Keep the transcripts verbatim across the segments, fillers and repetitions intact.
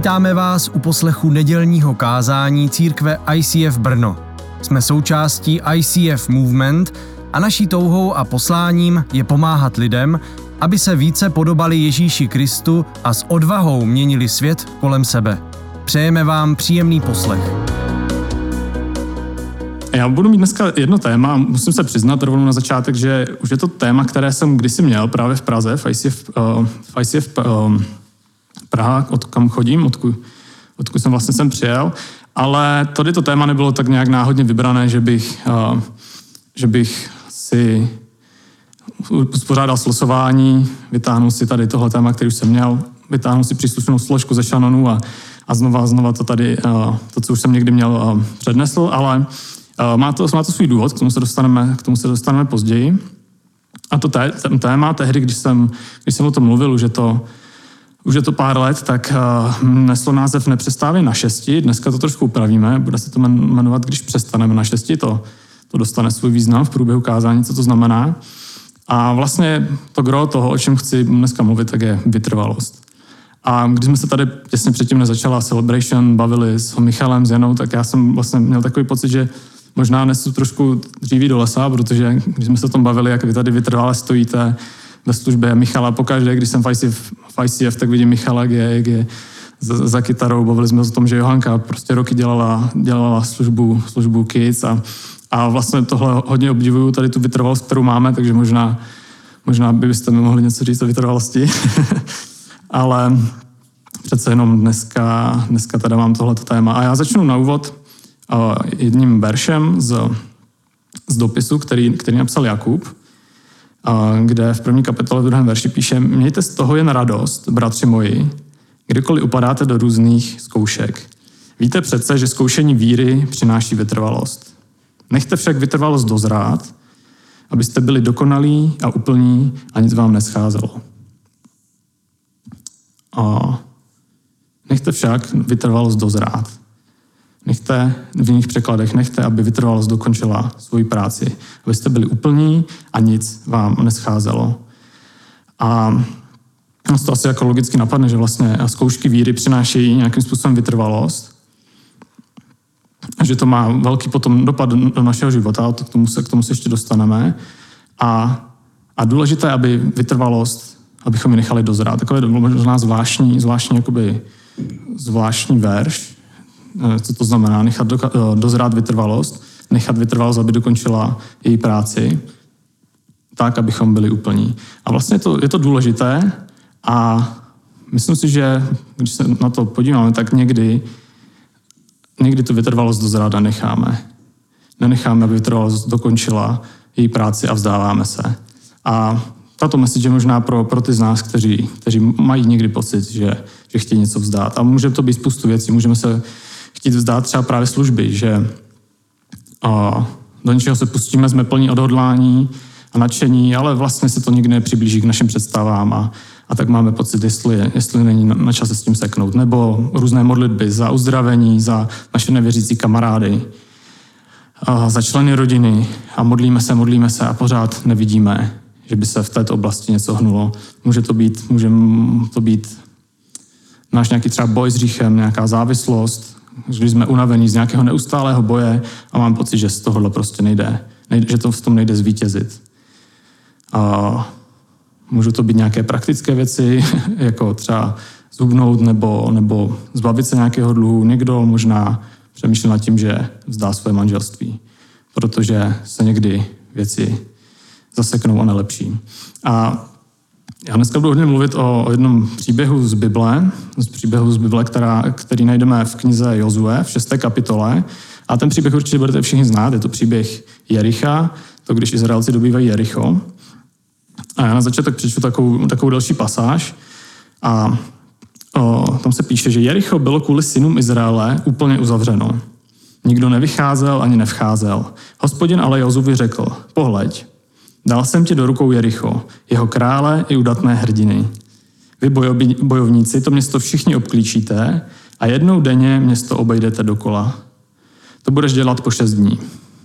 Vítáme vás u poslechu nedělního kázání církve I C F Brno. Jsme součástí I C F Movement a naší touhou a posláním je pomáhat lidem, aby se více podobali Ježíši Kristu a s odvahou měnili svět kolem sebe. Přejeme vám příjemný poslech. Já budu mít dneska jedno téma, musím se přiznat rovnou na začátek, že už je to téma, které jsem kdysi měl právě v Praze, v I C F, uh, v I C F uh, Praha, od kam chodím, odkud, odkud jsem vlastně sem přijel, ale tady to téma nebylo tak nějak náhodně vybrané, že bych, uh, že bych si uspořádal slosování, vytáhnul si tady tohle téma, který už jsem měl, vytáhnul si příslušnou složku ze šanonu a, a znova znova to tady, uh, to, co už jsem někdy měl, uh, přednesl, ale uh, má, to, má to svůj důvod, k tomu se dostaneme, k tomu se dostaneme později. A to té, ten téma, tehdy, když jsem, když jsem o tom mluvil, už je to Už je to pár let, tak uh, neslo název Nepřestávej na šesti. Dneska to trošku upravíme, bude se to jmenovat Když přestaneme na šesti. To, to dostane svůj význam v průběhu kázání, co to znamená. A vlastně to gro toho, o čem chci dneska mluvit, tak je vytrvalost. A když jsme se tady těsně předtím nezačala Celebration, bavili s Michalem, s Janou, tak já jsem vlastně měl takový pocit, že možná nesu trošku dříví do lesa, protože když jsme se o tom bavili, jak vy tady vytrvale stojíte ve službě Michala. Pokaždé, když jsem v I C F, v I C F tak vidím Michala, jak je, jak je za, za kytarou. Bavili jsme se o tom, že Johanka prostě roky dělala, dělala službu, službu Kids a, a vlastně tohle hodně obdivuju, tady tu vytrvalost, kterou máme, takže možná, možná byste mi mohli něco říct o vytrvalosti. Ale přece jenom dneska, dneska tady mám tohleto téma. A já začnu na úvod uh, jedním veršem z, z dopisu, který, který napsal Jakub, kde v první kapitole v druhém verši píše: Mějte z toho jen radost, bratři moji, kdykoliv upadáte do různých zkoušek. Víte přece, že zkoušení víry přináší vytrvalost. Nechte však vytrvalost dozrát, abyste byli dokonalí a úplní a nic vám nescházelo. A nechte však vytrvalost dozrát. Nechte v jiných překladech, nechte, aby vytrvalost dokončila svoji práci, abyste byli úplní a nic vám nescházelo. A to asi jako logicky napadne, že vlastně zkoušky víry přinášejí nějakým způsobem vytrvalost, a že to má velký potom dopad do našeho života, k tomu se, k tomu se ještě dostaneme. A, a důležité, aby vytrvalost, abychom ji nechali dozrát. Takové možná zvláštní, zvláštní, jakoby, zvláštní verš. Co to znamená? Nechat do, dozrát vytrvalost, nechat vytrvalost, aby dokončila její práci, tak, abychom byli úplní. A vlastně to, je to důležité a myslím si, že když se na to podíváme, tak někdy, někdy tu vytrvalost dozrát necháme. Nenecháme, aby vytrvalost dokončila její práci a vzdáváme se. A tato message je možná pro, pro ty z nás, kteří, kteří mají někdy pocit, že, že chtějí něco vzdát. A může to být spoustu věcí. Můžeme se chtít vzdát třeba právě služby, že a, do něčeho se pustíme, jsme plní odhodlání a nadšení, ale vlastně se to nikdy nepřiblíží k našim představám a, a tak máme pocit, jestli, jestli není na, na čase s tím seknout. Nebo různé modlitby za uzdravení, za naše nevěřící kamarády, a za členy rodiny a modlíme se, modlíme se a pořád nevidíme, že by se v této oblasti něco hnulo. Může to být, může to být náš nějaký třeba boj s hříchem, nějaká závislost, když jsme unavení z nějakého neustálého boje a mám pocit, že z tohohle prostě nejde, nejde že to v tom nejde zvítězit. A můžou to být nějaké praktické věci, jako třeba zhubnout nebo, nebo zbavit se nějakého dluhu. Někdo možná přemýšlí nad tím, že vzdá své manželství, protože se někdy věci zaseknou a nelepší. A já dneska budu hodně mluvit o, o jednom příběhu z Bible, z příběhu z Bible, která, který najdeme v knize Jozue v šesté kapitole. A ten příběh určitě budete všichni znát, je to příběh Jericha, to když Izraelci dobývají Jericho. A já na začátek přečtu takovou, takovou další pasáž. A o, tam se píše, že Jericho bylo kvůli synům Izraele úplně uzavřeno. Nikdo nevycházel ani nevcházel. Hospodin ale Jozuvi řekl: Pohleď, dal jsem ti do rukou Jericho, jeho krále i udatné hrdiny. Vy bojovníci to město všichni obklíčíte a jednou denně město obejdete dokola. To budeš dělat po šest dní.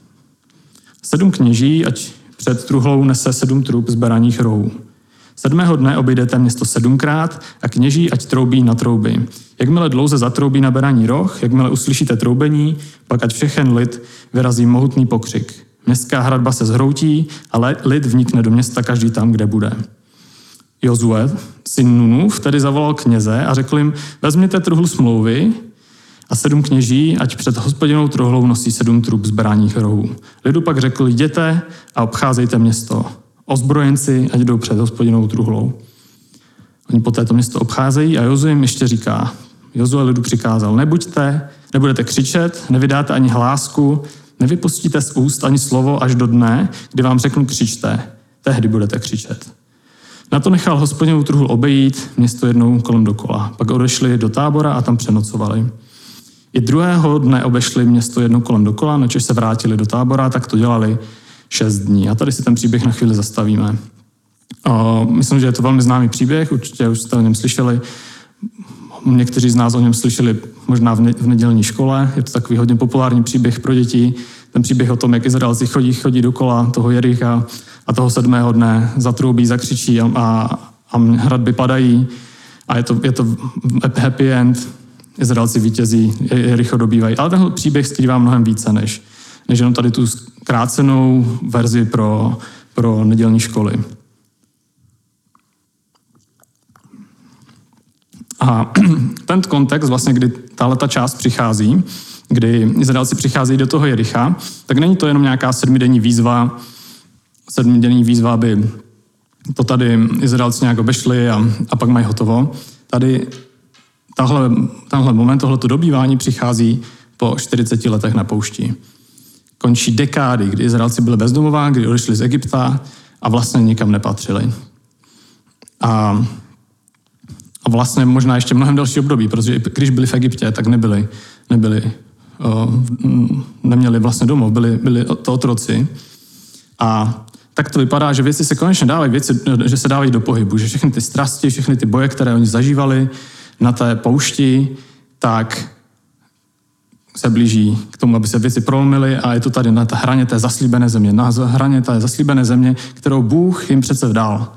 Sedm kněží, ať před truhlou nese sedm trub z beraních rohů. Sedmého dne obejdete město sedmkrát a kněží ať troubí na trouby. Jakmile dlouze zatroubí na beraní roh, jakmile uslyšíte troubení, pak ať všechen lid vyrazí mohutný pokřik. Městská hradba se zhroutí a lid vnikne do města každý tam, kde bude. Jozue, syn Nunův, tedy zavolal kněze a řekl jim, vezměte truhlu smlouvy a sedm kněží, ať před Hospodinovou truhlou nosí sedm trub zbraních rohů. Lidu pak řekl, jděte a obcházejte město. Ozbrojenci, ať jdou před Hospodinovou truhlou. Oni poté to město obcházejí a Jozue jim ještě říká, Jozue lidu přikázal, nebuďte, nebudete křičet, nevydáte ani hlásku, nevypustíte z úst ani slovo až do dne, kdy vám řeknu křičte, tehdy budete křičet. Na to nechal Hospodinovu truhlu obejít město jednou kolem dokola. Pak odešli do tábora a tam přenocovali. I druhého dne obešli město jednou kolem dokola, načež se vrátili do tábora, tak to dělali šest dní. A tady si ten příběh na chvíli zastavíme. O, myslím, že je to velmi známý příběh, určitě už jste o něm slyšeli. Někteří z nás o něm slyšeli možná v, ne- v nedělní škole. Je to takový hodně populární příběh pro děti. Ten příběh o tom, jak Izraelci chodí, chodí dokola toho Jericha a toho sedmého dne zatroubí, zakřičí a, a, a hradby padají. A je to, je to happy end. Izraelci vítězí, Jericho dobývají. Ale tenhle příběh skrývá mnohem více, než, než jenom tady tu zkrácenou verzi pro, pro nedělní školy. A ten kontext, vlastně, kdy tahleta část přichází, kdy Izraelci přicházejí do toho Jericha, tak není to jenom nějaká sedmidenní výzva, sedmidenní výzva, aby to tady Izraelci nějak obešli a, a pak mají hotovo. Tady tahle, tenhle moment, tohleto dobývání přichází po čtyřiceti letech na poušti. Končí dekády, kdy Izraelci byli bezdomová, kdy odešli z Egypta a vlastně nikam nepatřili. A A vlastně možná ještě mnohem další období, protože když byli v Egyptě, tak nebyli, nebyli neměli vlastně domov, byli, byli to otroci. A tak to vypadá, že věci se konečně dávají, věci, že se dávají do pohybu, že všechny ty strasti, všechny ty boje, které oni zažívali na té poušti, tak se blíží k tomu, aby se věci prolomily a je to tady na té hraně té zaslíbené země, na hraně té zaslíbené země, kterou Bůh jim přece vdal.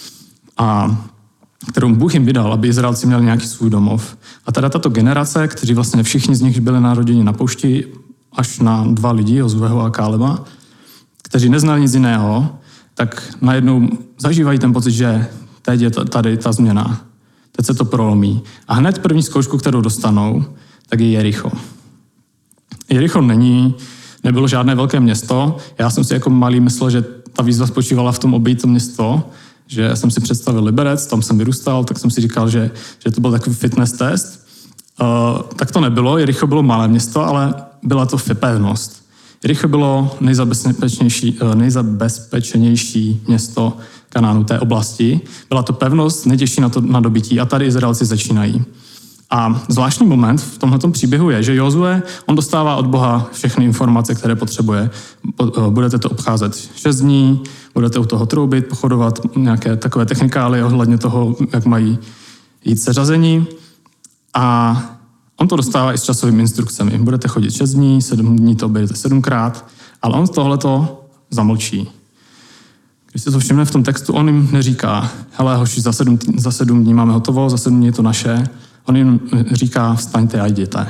A kterou Bůh jim vydal, aby Izraelci měli nějaký svůj domov. A teda tato generace, kteří vlastně všichni z nich byli naroděni na poušti, až na dva lidi, Jozueho a Káleba, kteří neznali nic jiného, tak najednou zažívají ten pocit, že teď je tady ta změna. Teď se to prolomí. A hned první zkoušku, kterou dostanou, tak je Jericho. Jericho není, nebylo žádné velké město. Já jsem si jako malý myslel, že ta výzva spočívala v tom obejít to město, že jsem si představil Liberec, tam jsem vyrůstal, tak jsem si říkal, že, že to byl takový fitness test. Uh, tak to nebylo, Jericho bylo malé město, ale byla to pevnost. Jericho bylo nejzabezpečnější, uh, nejzabezpečenější město Kanánu té oblasti. Byla to pevnost, nejtěžší na, to, na dobytí a tady Izraelci začínají. A zvláštní moment v tomhletom příběhu je, že Jozue, on dostává od Boha všechny informace, které potřebuje. Budete to obcházet šest dní, budete u toho troubit, pochodovat nějaké takové technikály ohledně toho, jak mají jít seřazení. A on to dostává i s časovými instrukcemi. Budete chodit šest dní, sedm dní to objedete sedmkrát, ale on tohleto zamlčí. Když si to všimne v tom textu, on jim neříká, hele hoši, za sedm, za sedm dní máme hotovo, za sedm dní je to naše. On jim říká, vstaňte a jděte.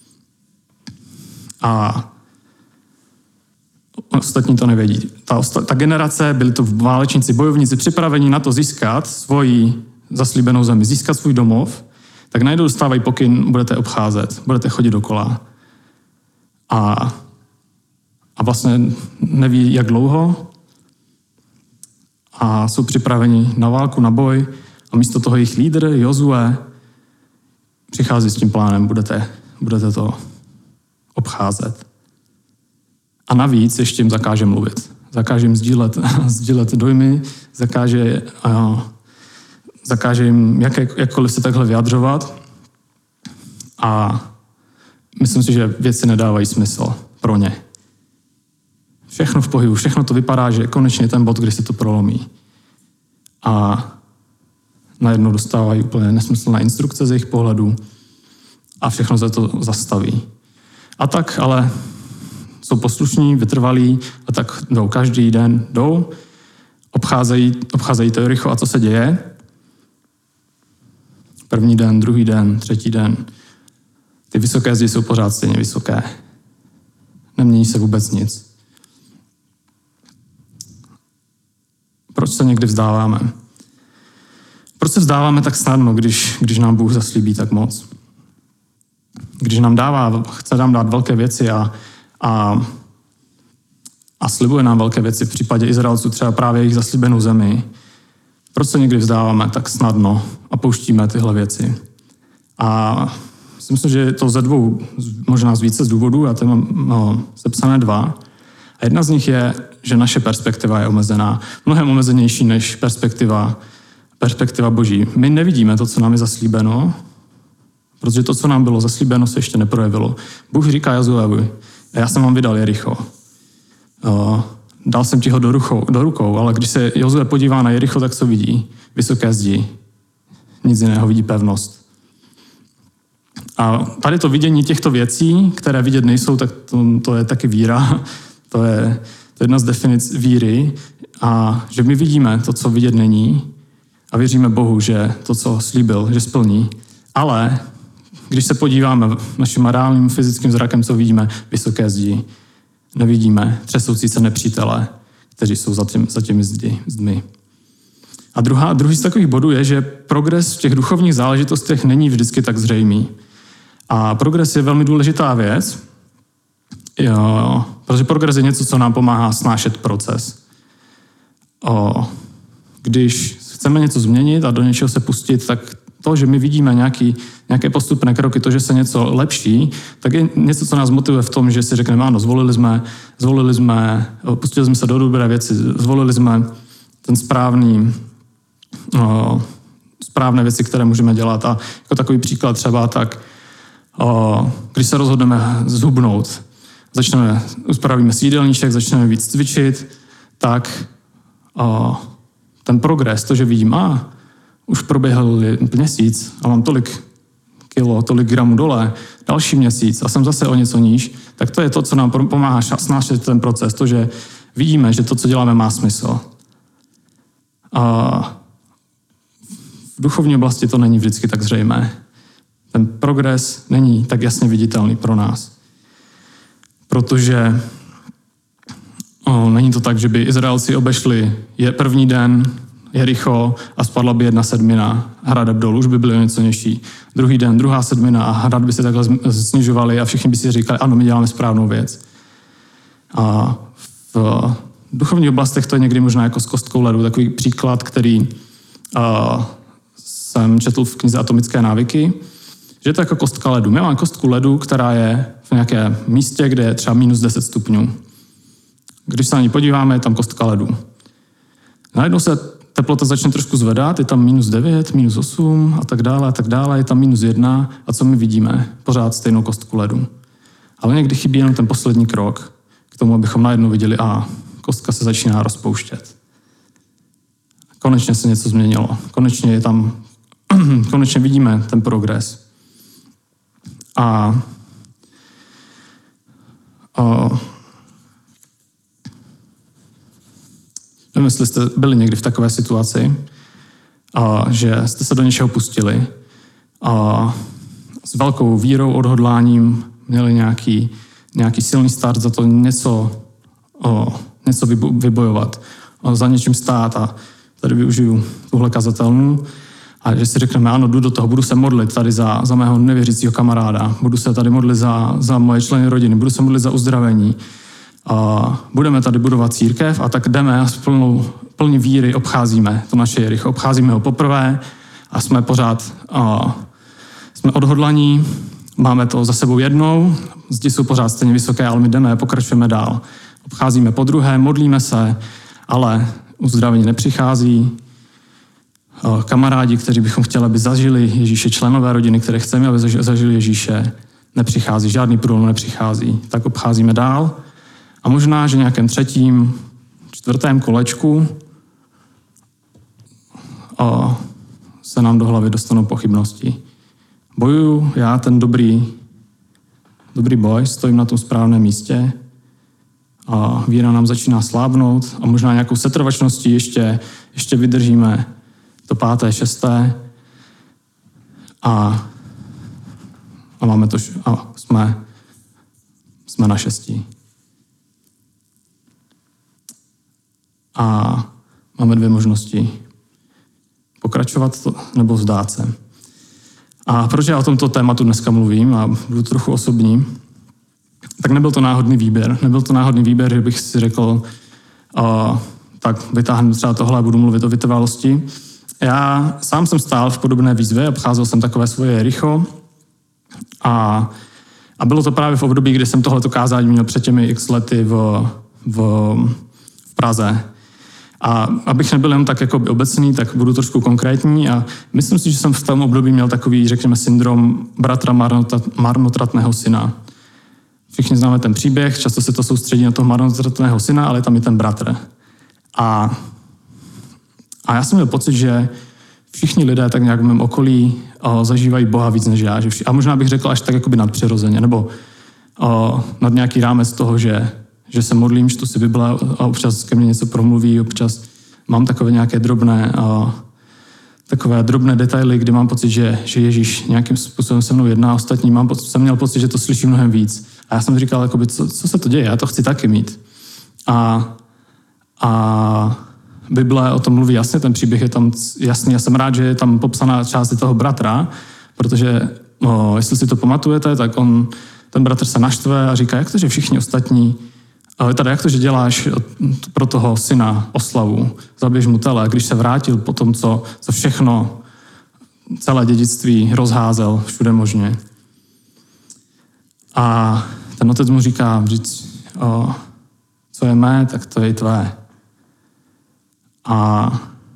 A ostatní to nevědí. Ta, ta generace, byli to válečníci, bojovníci, připravení na to získat svoji zaslíbenou zemi, získat svůj domov, tak najednou dostávají pokyn, budete obcházet, budete chodit dokola. A, a vlastně neví, jak dlouho. A jsou připraveni na válku, na boj. A místo toho jejich lídr, Jozue, přichází s tím plánem, budete, budete to obcházet. A navíc ještě jim zakáže mluvit. Zakáže jim sdílet, sdílet dojmy, zakáže, uh, zakáže jim jak, jakkoliv se takhle vyjadřovat. A myslím si, že věci nedávají smysl pro ně. Všechno v pohybu, všechno to vypadá, že konečně je ten bod, kdy se to prolomí. A najednou dostávají úplně nesmyslné instrukce z jejich pohledu a všechno se to zastaví. A tak ale jsou poslušní, vytrvalí a tak jdou každý den, jdou, obcházejí, obcházejí to Jericho a co se děje? První den, druhý den, třetí den. Ty vysoké zdi jsou pořád stejně vysoké. Nemění se vůbec nic. Proč se někdy vzdáváme? Proč se vzdáváme tak snadno, když, když nám Bůh zaslíbí tak moc? Když nám dává, chce nám dát velké věci a, a, a slibuje nám velké věci, v případě Izraelců třeba právě jejich zaslíbenou zemi, proč se někdy vzdáváme tak snadno a pouštíme tyhle věci? A myslím, že je to ze dvou, možná z více z důvodů, já tady mám no, sepsané dva. A jedna z nich je, že naše perspektiva je omezená, mnohem omezenější než perspektiva, perspektiva Boží. My nevidíme to, co nám je zaslíbeno, protože to, co nám bylo zaslíbeno, se ještě neprojevilo. Bůh říká Jozuevi, já jsem vám vydal Jericho. Dal jsem ti ho do rukou, do rukou, ale když se Jozue podívá na Jericho, tak co vidí? Vysoké zdi. Nic jiného, vidí pevnost. A tady to vidění těchto věcí, které vidět nejsou, tak to, to je taky víra. To je, to je jedna z definic víry. A že my vidíme to, co vidět není a věříme Bohu, že to, co slíbil, že splní. Ale když se podíváme naším reálným fyzickým zrakem, co vidíme? Vysoké zdi. Nevidíme třesoucí se nepřítele, kteří jsou za, těm, za těmi zdi, zdmi. A druhá, druhý z takových bodů je, že progres v těch duchovních záležitostech není vždycky tak zřejmý. A progres je velmi důležitá věc, jo, protože progres je něco, co nám pomáhá snášet proces. O, když chceme něco změnit a do něčeho se pustit, tak to, že my vidíme nějaký, nějaké postupné kroky, to, že se něco lepší, tak je něco, co nás motivuje v tom, že si řekneme, ano, zvolili jsme, zvolili jsme, pustili jsme se do dobré věci, zvolili jsme ten správný, o, správné věci, které můžeme dělat. A jako takový příklad třeba tak, o, když se rozhodneme zhubnout, začneme, uspravíme si jídelníček, začneme víc cvičit, tak o, ten progres, to, že vidím, a už proběhl měsíc a mám tolik kilo, tolik gramů dole, další měsíc a jsem zase o něco níž, tak to je to, co nám pomáhá snášet ten proces, to, že vidíme, že to, co děláme, má smysl. A v duchovní oblasti to není vždycky tak zřejmé. Ten progres není tak jasně viditelný pro nás. Protože o, není to tak, že by Izraelci obešli je první den Jericho a spadla by jedna sedmina hrad dolů, už by byly o něco nižší. Druhý den, druhá sedmina a hrad by se takhle snižovali a všichni by si říkali, ano, my děláme správnou věc. A v duchovních oblastech to je někdy možná jako s kostkou ledu. Takový příklad, který uh, jsem četl v knize Atomické návyky, že je to jako kostka ledu. My máme kostku ledu, která je v nějakém místě, kde je třeba minus deset stupňů. Když se na ní podíváme, je tam kostka ledu. Najednou se teplota začne trošku zvedat, je tam minus devět, minus osm a tak dále a tak dále, je tam minus jedna a co my vidíme? Pořád stejnou kostku ledu. Ale někdy chybí jenom ten poslední krok k tomu, abychom najednou viděli, a kostka se začíná rozpouštět. Konečně se něco změnilo. Konečně je tam, konečně vidíme ten progres. A, a nevím, jestli jste byli někdy v takové situaci, a že jste se do něčeho pustili a s velkou vírou, odhodláním měli nějaký, nějaký silný start za to něco, o, něco vybojovat, o, za něčím stát, a tady využiju tuhle kazatelnu a že si řekneme, ano, jdu do toho, budu se modlit tady za, za mého nevěřícího kamaráda, budu se tady modlit za, za moje členy rodiny, budu se modlit za uzdravení. A budeme tady budovat církev a tak jdeme a s plnou, plní víry obcházíme to naše Jericho. Obcházíme ho poprvé a jsme pořád a jsme odhodlaní, máme to za sebou jednou, zdi jsou pořád stejně vysoké, ale my jdeme a pokračujeme dál. Obcházíme po druhé, modlíme se, ale uzdravení nepřichází. Kamarádi, kteří bychom chtěli, aby zažili Ježíše, členové rodiny, které chceme, aby zažili Ježíše, nepřichází, žádný průlom nepřichází. Tak obcházíme dál. A možná, že nějakém třetím, čtvrtém kolečku o, se nám do hlavy dostanou pochybnosti. Bojuju já ten dobrý, dobrý boj, stojím na tom správném místě a víra nám začíná slábnout a možná nějakou setrvačností ještě, ještě vydržíme to páté, šesté A, a máme to, a jsme, jsme na šestí. A máme dvě možnosti. Pokračovat to, nebo vzdát se. A proč já o tomto tématu dneska mluvím a budu trochu osobní, tak nebyl to náhodný výběr. Nebyl to náhodný výběr, že bych si řekl, uh, tak vytáhnu třeba tohle a budu mluvit o vytrvalosti. Já sám jsem stál v podobné výzvě, obcházel jsem takové svoje Jericho a, a bylo to právě v období, kdy jsem tohleto kázání měl před těmi x lety v, v, v Praze. A abych nebyl jen tak jako obecný, tak budu trošku konkrétní a myslím si, že jsem v tom období měl takový, řekněme, syndrom bratra marnotratného syna. Všichni známe ten příběh, často se to soustředí na toho marnotratného syna, ale je tam i ten bratr. A, a já jsem měl pocit, že všichni lidé tak nějak v mém okolí o, zažívají Boha víc než já. Že vši, a možná bych řekl až tak jakoby nadpřirozeně, nebo o, nad nějaký rámec toho, že že se modlím, čtu si Bible a občas ke mně něco promluví, občas mám takové nějaké drobné, a, takové drobné detaily, kdy mám pocit, že, že Ježíš nějakým způsobem se mnou jedná, ostatní mám pocit, jsem měl pocit, že to slyší mnohem víc. A já jsem říkal, jakoby, co, co se to děje, já to chci taky mít. A, a Bible o tom mluví jasně, ten příběh je tam jasný. Já jsem rád, že je tam popsaná část toho bratra, protože, no, jestli si to pamatujete, tak on, ten bratr se naštve a říká, jak to, že všichni ostatní ale tady, jak to, že děláš pro toho syna oslavu, zabiješ mu tele, když se vrátil po tom, co, co všechno, celé dědictví rozházel všude možně. A ten otec mu říká, o, co je mé, tak to je i tvé. A,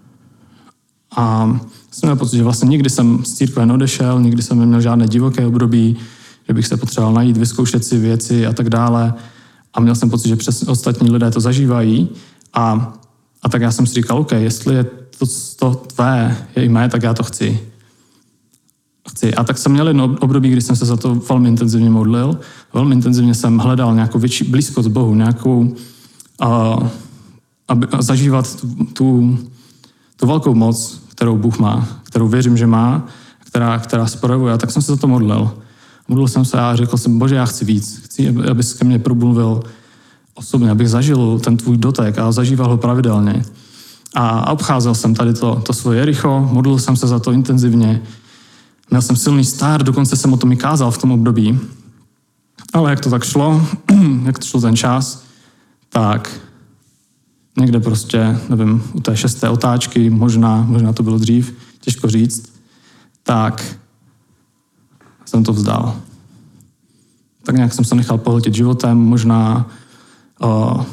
a jsem měl pocit, že vlastně nikdy jsem z církve neodešel, nikdy jsem neměl žádné divoké období, že bych se potřeboval najít, vyzkoušet si věci a tak dále. A měl jsem pocit, že přes ostatní lidé to zažívají. A, a tak já jsem si říkal, OK, jestli je to, to tvé, je i mé, tak já to chci. chci. A tak jsem měl jedno období, kdy jsem se za to velmi intenzivně modlil. Velmi intenzivně jsem hledal nějakou větší blízkost Bohu, nějakou, uh, aby zažívat tu, tu, tu velkou moc, kterou Bůh má, kterou věřím, že má, která, která se projevuje. A tak jsem se za to modlil. Modlil jsem se a řekl jsem, Bože, já chci víc. Chci, abys ke mně promluvil osobně, abych zažil ten tvůj dotek a zažíval ho pravidelně. A obcházel jsem tady to, to svoje Jericho, modlil jsem se za to intenzivně. Měl jsem silný start, dokonce jsem o tom i kázal v tom období. Ale jak to tak šlo, jak to šlo ten čas, tak někde prostě, nevím, u té šesté otáčky, možná, možná to bylo dřív, těžko říct, tak jsem to vzdal. Tak nějak jsem se nechal pohltit životem, možná uh,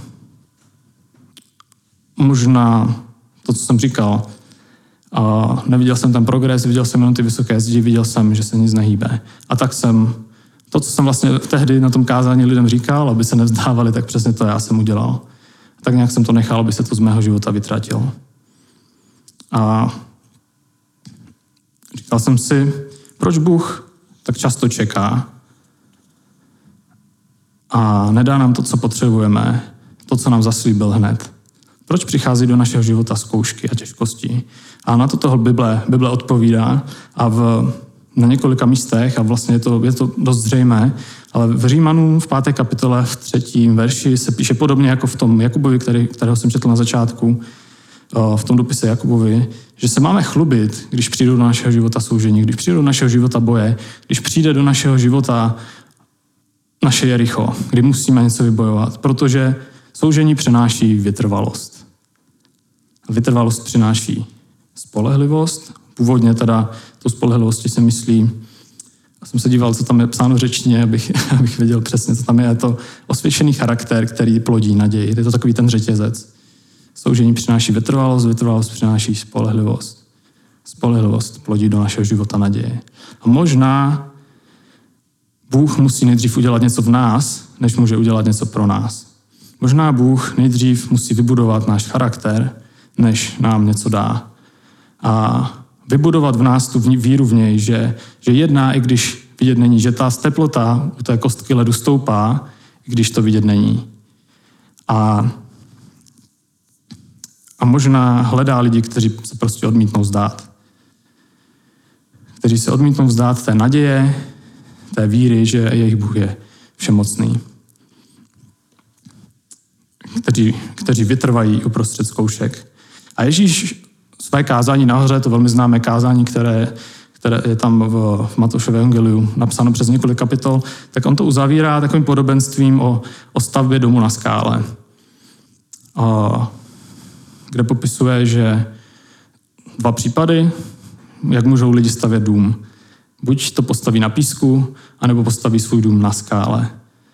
možná to, co jsem říkal. Uh, neviděl jsem ten progres, viděl jsem jenom ty vysoké zdi, viděl jsem, že se nic nehýbe. A tak jsem, to, co jsem vlastně tehdy na tom kázání lidem říkal, aby se nevzdávali, tak přesně to já jsem udělal. A tak nějak jsem to nechal, aby se to z mého života vytratilo. A říkal jsem si, proč Bůh tak často čeká a nedá nám to, co potřebujeme, to, co nám zaslíbil hned. Proč přichází do našeho života zkoušky a těžkosti? A na to toho Bible, Bible odpovídá a v, na několika místech, a vlastně je to, je to dost zřejmé, ale v Římanům v páté kapitole v třetím verši se píše podobně jako v tom Jakubovi, který, kterého jsem četl na začátku, v tom dopise Jakubovi, že se máme chlubit, když přijdou do našeho života soužení, když přijdou do našeho života boje, když přijde do našeho života naše Jericho, kdy musíme něco vybojovat, protože soužení přináší vytrvalost. A vytrvalost přináší spolehlivost. Původně teda tu spolehlivosti se myslí, já jsem se díval, co tam je psáno v řečtině, abych, abych věděl přesně, co tam je. Je to osvědčený charakter, který plodí naději. Je to takový ten řetězec. Soužení přináší vytrvalost, vytrvalost přináší spolehlivost. Spolehlivost plodí do našeho života naděje. A možná Bůh musí nejdřív udělat něco v nás, než může udělat něco pro nás. Možná Bůh nejdřív musí vybudovat náš charakter, než nám něco dá. A vybudovat v nás tu víru v něj, že, že jedná, i když vidět není, že ta teplota u té kostky ledu stoupá, i když to vidět není. A, a možná hledá lidi, kteří se prostě odmítnou zdát. kteří se odmítnou vzdát té naděje, té víry, že jejich Bůh je všemocný. Kteří, kteří vytrvají uprostřed zkoušek. A Ježíš své kázání nahoře, to velmi známé kázání, které, které je tam v, v Matoušově evangeliu napsáno přes několik kapitol, tak on to uzavírá takovým podobenstvím o, o stavbě domu na skále, a, kde popisuje, že dva případy, jak můžou lidi stavět dům. Buď to postaví na písku, anebo postaví svůj dům na skále.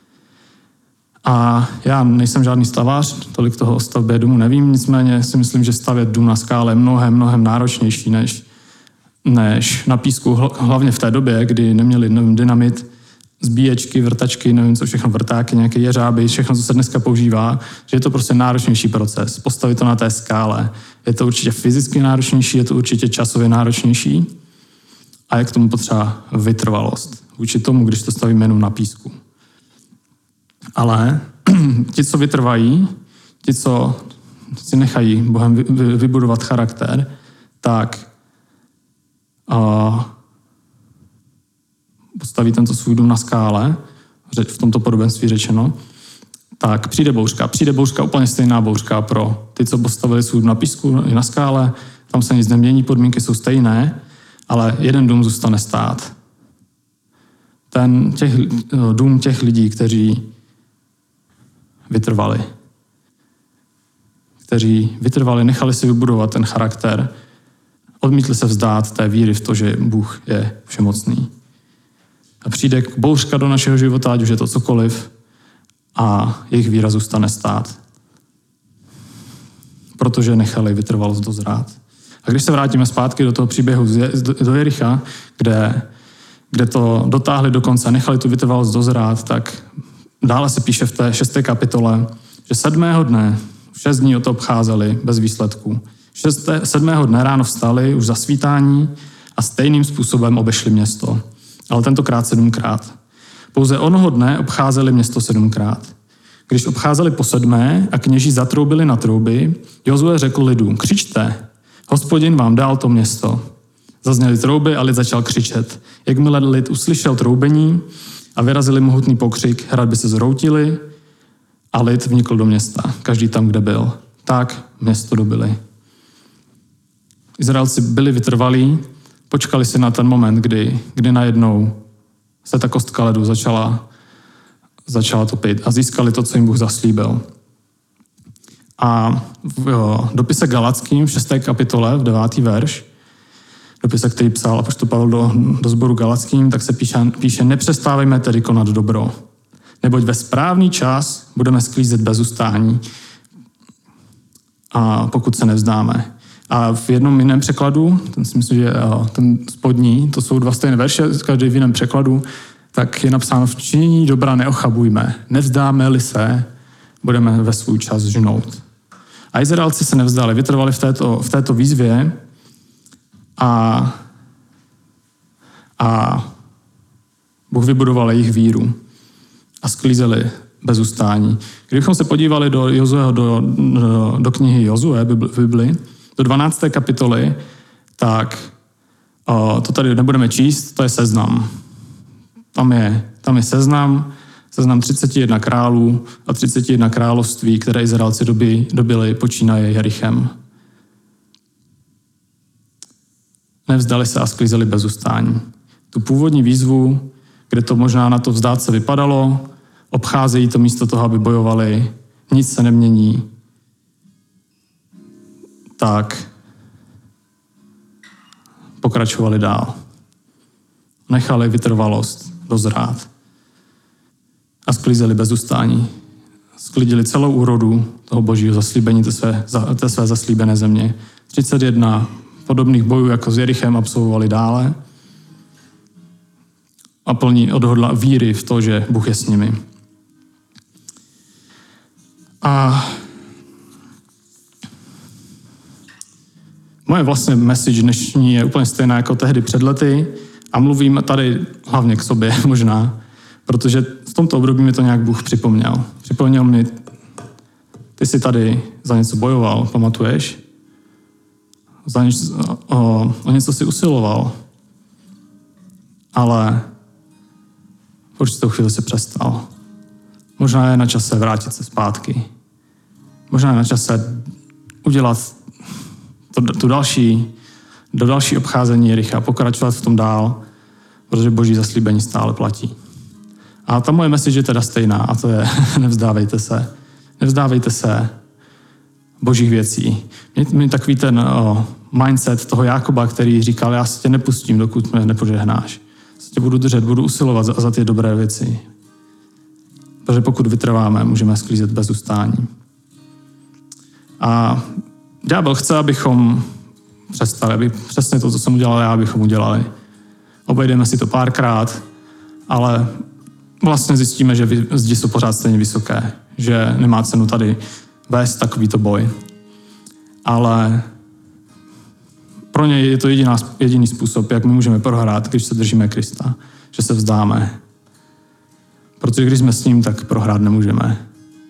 A já nejsem žádný stavář, tolik toho o stavbě domu nevím, nicméně si myslím, že stavět dům na skále je mnohem, mnohem náročnější než, než na písku, hlavně v té době, kdy neměli nevím, dynamit, zbíječky, vrtačky, nevím co všechno, vrtáky, nějaké jeřáby, všechno, co se dneska používá, že je to prostě náročnější proces. Postavit to na té skále. Je to určitě fyzicky náročnější, je to určitě časově náročnější a je k tomu potřeba vytrvalost. Vůči tomu, když to stavíme jenom na písku. Ale ti, co vytrvají, ti, co si nechají Bohem vybudovat charakter, tak uh, postaví tento svůj dům na skále, v tomto podobenství řečeno, tak přijde bouřka. Přijde bouřka, úplně stejná bouřka pro ty, co postavili svůj dům na písku, na skále, tam se nic nemění, podmínky jsou stejné, ale jeden dům zůstane stát. Ten těch, dům těch lidí, kteří vytrvali. Kteří vytrvali, nechali si vybudovat ten charakter, odmítli se vzdát té víry v to, že Bůh je všemocný. A přijde bouřka do našeho života, ať už je to cokoliv, a jejich víra zůstane stát. Protože nechali vytrvalost dozrát. A když se vrátíme zpátky do toho příběhu do Jericha, kde, kde to dotáhli do konce, nechali tu vytrvalost dozrát, tak dále se píše v té šesté kapitole, že sedmého dne, šest dní o to obcházeli bez výsledků. Šesté, sedmého dne ráno vstali už za svítání a stejným způsobem obešli město. Ale tentokrát sedmkrát. Pouze onoho dne obcházeli město sedmkrát. Když obcházeli po sedmé a kněží zatroubili na trouby, Jozue řekl lidu, křičte, Hospodin vám dal to město. Zazněly trouby a lid začal křičet. Jakmile lid uslyšel troubení a vyrazili mohutný pokřik, hradby se zhroutily a lid vnikl do města, každý tam, kde byl. Tak město dobyli. Izraelci byli vytrvalí, počkali si na ten moment, kdy, kdy najednou se ta kostka ledu začala, začala topit a získali to, co jim Bůh zaslíbil. A v jo, dopise Galackým v šesté kapitole, v devátý verš, dopise, který psal apoštol Pavel do, do sboru Galackým, tak se píše, píše, nepřestávejme tedy konat dobro, neboť ve správný čas budeme sklízet bez ustání, a pokud se nevzdáme. A v jednom jiném překladu, ten si myslím, že ten spodní, to jsou dva stejné verše, každý v jiném překladu, tak je napsáno, v činění dobra neochabujme, nevzdáme-li se, budeme ve svůj čas žnout. A Izraelci se nevzdali, vytrvali v této, v této výzvě a, a Bůh vybudoval jejich víru a sklízeli bez ustání. Kdybychom se podívali do Jozueho, do, do, do knihy Jozue, Bibli, do dvanácté kapitoly, tak o, to tady nebudeme číst, to je seznam. Tam je, tam je seznam, seznam třicet jedna králů a třicet jedna království, které Izraelci doby, dobili počínaje Jerichem. Nevzdali se a sklízeli bez ustání. Tu původní výzvu, kde to možná na to vzdát se vypadalo, obcházejí to místo toho, aby bojovali, nic se nemění, tak pokračovali dál. Nechali vytrvalost dozrát a sklízeli bez ustání. Sklidili celou úrodu toho božího zaslíbení, té své, té své zaslíbené země. třicet jedna podobných bojů jako s Jerichem absolvovali dále a plní odhodla víry v to, že Bůh je s nimi. A moje vlastně message dnešní je úplně stejná jako tehdy před lety a mluvím tady hlavně k sobě možná, protože v tomto období mi to nějak Bůh připomněl. Připomněl mi, ty jsi tady za něco bojoval, pamatuješ? Za něco, o, o něco si usiloval. ale v určitou chvíli se přestal. Možná je na čase vrátit se zpátky. Možná je na čase udělat to, tu další, do další obcházení Jericha, pokračovat v tom dál, protože Boží zaslíbení stále platí. A ta moje message je teda stejná, a to je nevzdávejte se. Nevzdávejte se Božích věcí. Mě takový ten o, mindset toho Jákoba, který říkal, já se tě nepustím, dokud mě nepožehnáš. Se tě budu držet, budu usilovat za, za ty dobré věci. Protože pokud vytrváme, můžeme sklízet bez ustání. A ďábel chce, abychom přestali, aby přesně to, co jsem udělal já, abychom udělali. Obejdeme si to párkrát, ale vlastně zjistíme, že zdi jsou pořád stejně vysoké, že nemá cenu tady vést takovýto boj. Ale pro něj je to jediná, jediný způsob, jak my můžeme prohrát, když se držíme Krista, že se vzdáme. Protože když jsme s ním, tak prohrát nemůžeme.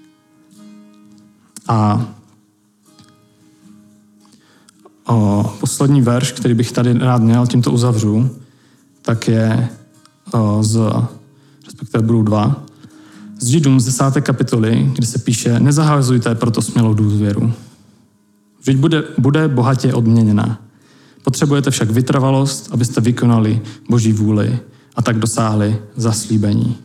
A o, poslední verš, který bych tady rád měl, tímto uzavřu, tak je o, z, respektive budou dva, z Židům z desáté kapitoly, kde se píše, nezahazujte proto smělou důvěru. Vždyť bude, bude bohatě odměněna. Potřebujete však vytrvalost, abyste vykonali Boží vůli a tak dosáhli zaslíbení.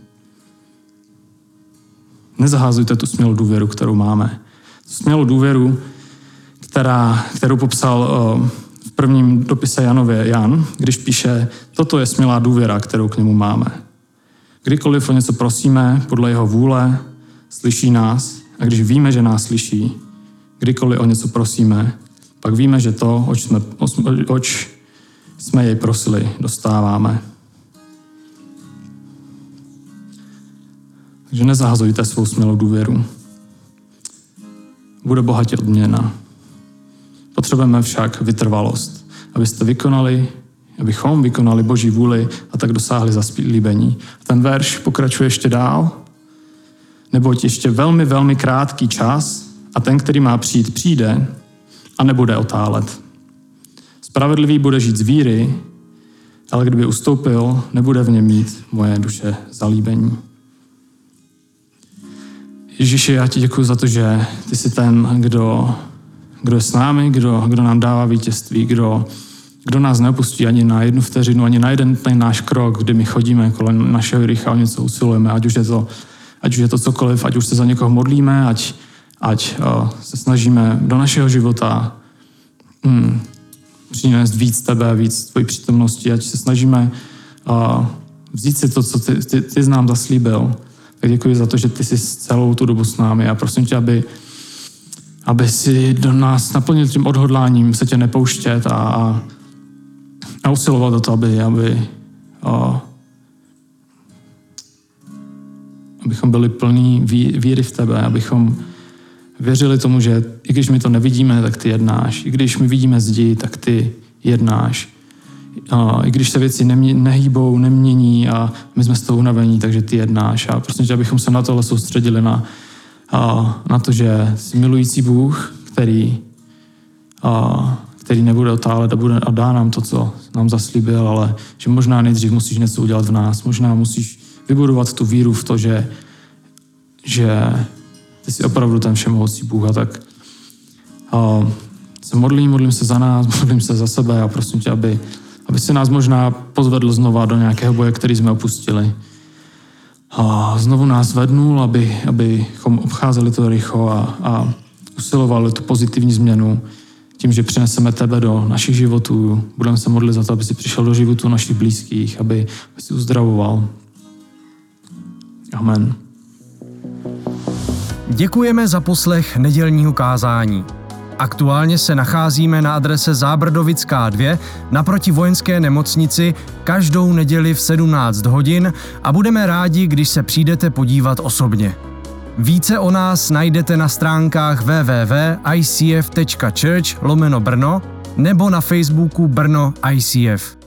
Nezaházujte tu smělou důvěru, kterou máme. Tu smělou důvěru, která, kterou popsal o, v prvním dopise Janově Jan, když píše, toto je smělá důvěra, kterou k němu máme. Kdykoliv o něco prosíme podle jeho vůle, slyší nás, a když víme, že nás slyší, kdykoliv o něco prosíme, pak víme, že to, oč jsme, oč jsme jej prosili, dostáváme. Takže nezahazujte svou smělou důvěru. Bude bohatě odměna. Potřebujeme však vytrvalost, abyste vykonali, abychom vykonali Boží vůli a tak dosáhli zaslíbení. Ten verš pokračuje ještě dál, neboť ještě velmi, velmi krátký čas a ten, který má přijít, přijde a nebude otálet. Spravedlivý bude žít z víry, ale kdyby ustoupil, nebude v něm mít moje duše zalíbení. Ježíši, já ti děkuji za to, že ty jsi ten, kdo, kdo je s námi, kdo, kdo nám dává vítězství, kdo, kdo nás neopustí ani na jednu vteřinu, ani na jeden ten náš krok, kdy my chodíme kolem našeho Jericha, o něco usilujeme, ať už je to, ať už je to cokoliv, ať už se za někoho modlíme, ať, ať uh, se snažíme do našeho života hmm, přinést víc tebe, víc tvojí přítomnosti, ať se snažíme uh, vzít si to, co ty, ty, ty jsi nám zaslíbil. Tak děkuji za to, že ty jsi celou tu dobu s námi a prosím tě, aby, aby si do nás naplnil tím odhodláním se tě nepouštět a, a, a usilovat o to, aby, aby a, abychom byli plní ví, víry v tebe, abychom věřili tomu, že i když my to nevidíme, tak ty jednáš. I když my vidíme zdi, tak ty jednáš. A i když se věci nemě, nehýbou, nemění a my jsme z toho unavení, takže ty jednáš. A prostě, že abychom se na tohle soustředili, na, a, na to, že jsi milující Bůh, který, a, který nebude otálet a, bude, a dá nám to, co nám zaslíbil, ale že možná nejdřív musíš něco udělat v nás. Možná musíš vybudovat tu víru v to, že, že ty jsi opravdu ten všemohoucí Bůh. A tak a, se modlím, modlím se za nás, modlím se za sebe a prosím tě, aby aby se nás možná pozvedl znova do nějakého boje, který jsme opustili. A znovu nás vednul, aby, abychom obcházeli to Jericho a, a usilovali tu pozitivní změnu tím, že přineseme tebe do našich životů. Budeme se modlit za to, aby si přišel do životů našich blízkých, aby, aby si uzdravoval. Amen. Děkujeme za poslech nedělního kázání. Aktuálně se nacházíme na adrese Zábrdovická dva naproti vojenské nemocnici každou neděli v sedmnáct hodin a budeme rádi, když se přijdete podívat osobně. Více o nás najdete na stránkách w w w tečka i c f tečka church lomeno Brno nebo na Facebooku Brno I C F.